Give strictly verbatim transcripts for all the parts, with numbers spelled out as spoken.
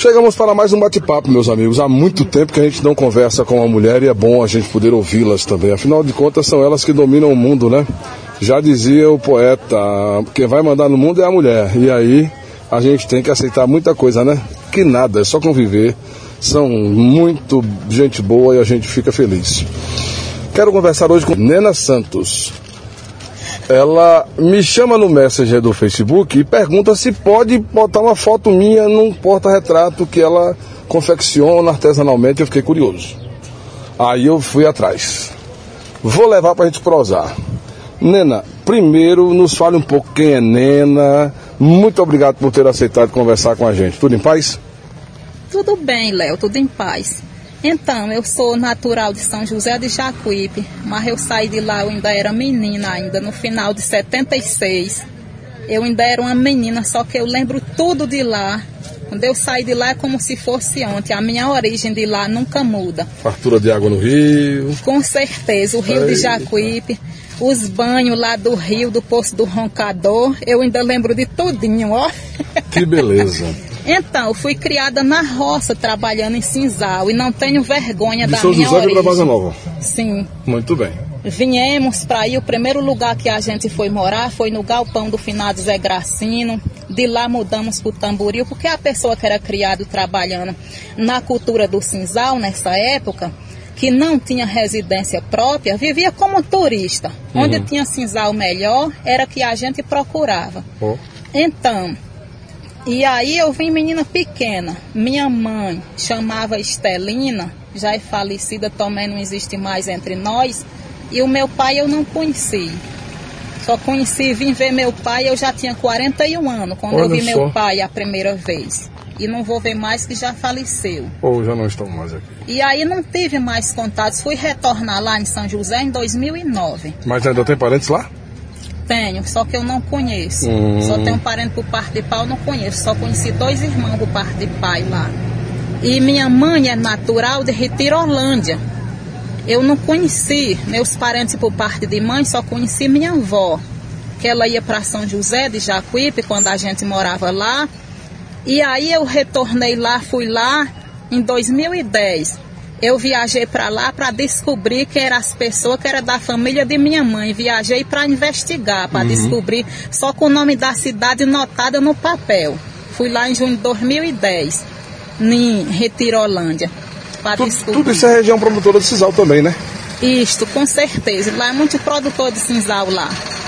Chegamos para mais um bate-papo, meus amigos. Há muito tempo que a gente não conversa com uma mulher e é bom a gente poder ouvi-las também. Afinal de contas, são elas que dominam o mundo, né? Já dizia o poeta, quem vai mandar no mundo é a mulher. E aí, a gente tem que aceitar muita coisa, né? Que nada, é só conviver. São muito gente boa e a gente fica feliz. Quero conversar hoje com Nena Santos. Ela me chama no Messenger do Facebook e pergunta se pode botar uma foto minha num porta-retrato que ela confecciona artesanalmente. Eu fiquei curioso. Aí eu fui atrás. Vou levar pra gente prosar. Nena, primeiro nos fale um pouco quem é Nena. Muito obrigado por ter aceitado conversar com a gente. Tudo em paz? Tudo bem, Léo, tudo em paz. Então, eu sou natural de São José de Jacuípe, mas eu saí de lá, eu ainda era menina ainda, no final de setenta e seis. Eu ainda era uma menina, só que eu lembro tudo de lá. Quando eu saí de lá é como se fosse ontem, a minha origem de lá nunca muda. Fartura de água no rio. Com certeza, o rio Eita. de Jacuípe, os banhos lá do rio, do Poço do Roncador, eu ainda lembro de tudinho, ó. Que beleza. Então, fui criada na roça, trabalhando em Cinzal, e não tenho vergonha de da São minha José origem. De Bravaza Nova. Sim. Muito bem. Viemos para aí, o primeiro lugar que a gente foi morar foi no galpão do finado Zé Gracino. De lá mudamos para o Tamboril, porque a pessoa que era criada trabalhando na cultura do Cinzal, nessa época, que não tinha residência própria, vivia como turista. Uhum. Onde tinha Cinzal melhor, era que a gente procurava. Oh. Então... E aí eu vim menina pequena, minha mãe chamava Estelina, já é falecida, também não existe mais entre nós, e o meu pai eu não conheci. Só conheci, vim ver meu pai, eu já tinha quarenta e um anos, quando Olha eu vi só. meu pai a primeira vez. E não vou ver mais que já faleceu. Ou já não estão mais aqui. E aí não tive mais contatos, fui retornar lá em São José em dois mil e nove. Mas ainda tem parentes lá? Tenho, só que eu não conheço. Hum. Só tenho um parente por parte de pai, eu não conheço. Só conheci dois irmãos por parte de pai lá. E minha mãe é natural de Retirolândia. Eu não conheci meus parentes por parte de mãe, só conheci minha avó. Que ela ia para São José de Jacuípe, quando a gente morava lá. E aí eu retornei lá, fui lá em dois mil e dez. Eu viajei para lá para descobrir que eram as pessoas que eram da família de minha mãe. Viajei para investigar, para uhum. descobrir, só com o nome da cidade notada no papel. Fui lá em junho de dois mil e dez, em Retirolândia, para descobrir. Tudo isso é região produtora de Cinzal também, né? Isto, com certeza. Lá é muito produtor de Cinzal lá.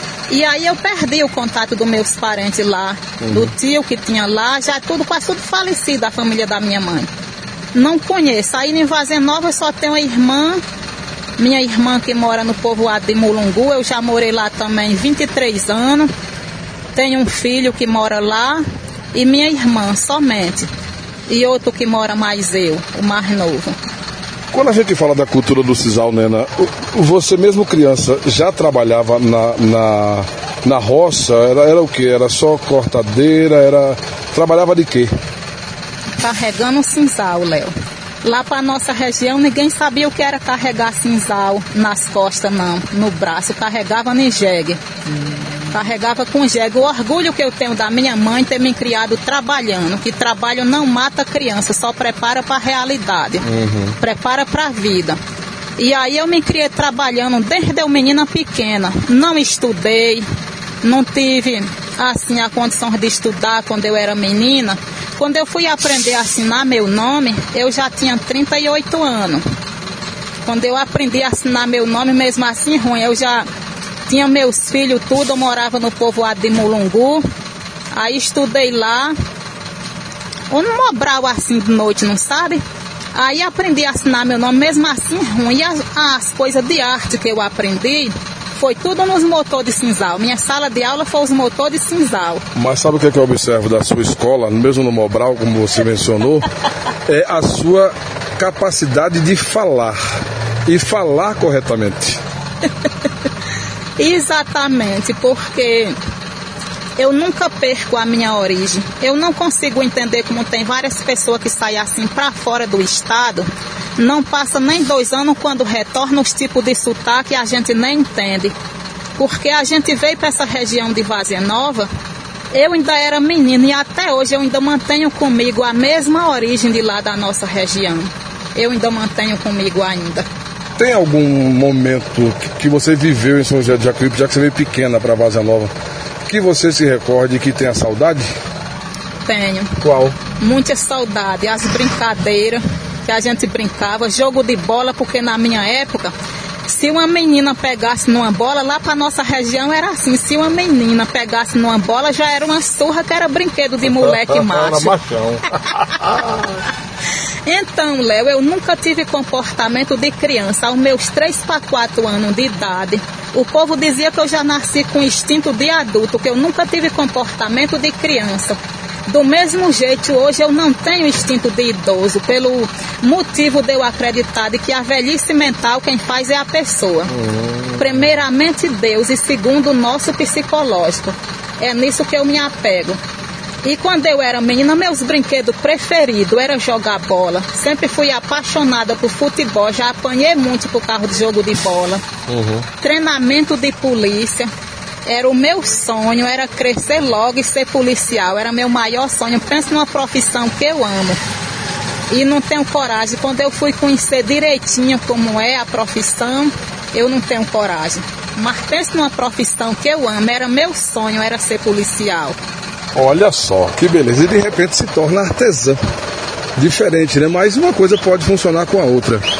E aí eu perdi o contato dos meus parentes lá, uhum. do tio que tinha lá, já tudo, quase tudo falecido, a família da minha mãe. Não conheço. Aí em Vazia Nova eu só tenho uma irmã, minha irmã que mora no povoado de Mulungu, eu já morei lá também vinte e três anos. Tenho um filho que mora lá e minha irmã somente. E outro que mora mais eu, o mais novo. Quando a gente fala da cultura do Cinzal, Nena, você mesmo criança já trabalhava na, na, na roça? Era, era o quê? Era só cortadeira? Era... Trabalhava de quê? Carregando cinzal, Léo. Lá para nossa região ninguém sabia o que era carregar cinzal nas costas, não, no braço. Carregava nem jegue. Hum. Carregava com jegue. O orgulho que eu tenho da minha mãe ter me criado trabalhando, que trabalho não mata criança, só prepara para a realidade, uhum. prepara para a vida. E aí eu me criei trabalhando desde eu menina pequena. Não estudei, não tive assim a condição de estudar quando eu era menina. Quando eu fui aprender a assinar meu nome, eu já tinha trinta e oito anos. Quando eu aprendi a assinar meu nome, mesmo assim ruim, eu já tinha meus filhos tudo, eu morava no povoado de Mulungu. Aí estudei lá, ou no Mobral assim de noite, não sabe? Aí aprendi a assinar meu nome, mesmo assim ruim. E as, as coisas de arte que eu aprendi... Foi tudo nos motores de Cinzal. Minha sala de aula foi os motores de Cinzal. Mas sabe o que, é que eu observo da sua escola, mesmo no Mobral, como você mencionou? É a sua capacidade de falar. E falar corretamente. Exatamente, porque eu nunca perco a minha origem. Eu não consigo entender como tem várias pessoas que saem assim para fora do estado. Não passa nem dois anos quando retorna os tipos de sotaque a gente nem entende. Porque a gente veio para essa região de Vazia Nova Eu ainda era menina e até hoje eu ainda mantenho comigo a mesma origem de lá da nossa região. Eu ainda mantenho comigo ainda. Tem algum momento que você viveu em São José do Jacuípe, já que você veio pequena para Várzea Nova, que você se recorde e que tenha saudade? Tenho. Qual? Muita saudade. As brincadeiras que a gente brincava, jogo de bola, porque na minha época, se uma menina pegasse numa bola, lá para nossa região era assim, se uma menina pegasse numa bola, já era uma surra, que era brinquedo de moleque macho. machão. Então, Léo, eu nunca tive comportamento de criança. Aos meus três para quatro anos de idade, o povo dizia que eu já nasci com instinto de adulto, que eu nunca tive comportamento de criança. Do mesmo jeito, hoje eu não tenho instinto de idoso, pelo motivo de eu acreditar de que a velhice mental quem faz é a pessoa. Uhum. Primeiramente Deus e segundo o nosso psicológico. É nisso que eu me apego. E quando eu era menina, meus brinquedos preferidos era jogar bola. Sempre fui apaixonada por futebol, já apanhei muito por causa de jogo de bola. Uhum. Treinamento de polícia. Era o meu sonho, era crescer logo e ser policial. Era meu maior sonho. Penso numa profissão que eu amo. E não tenho coragem. Quando eu fui conhecer direitinho como é a profissão, eu não tenho coragem. Mas penso numa profissão que eu amo. Era meu sonho, era ser policial. Olha só, que beleza. E de repente se torna artesã. Diferente, né? Mas uma coisa pode funcionar com a outra.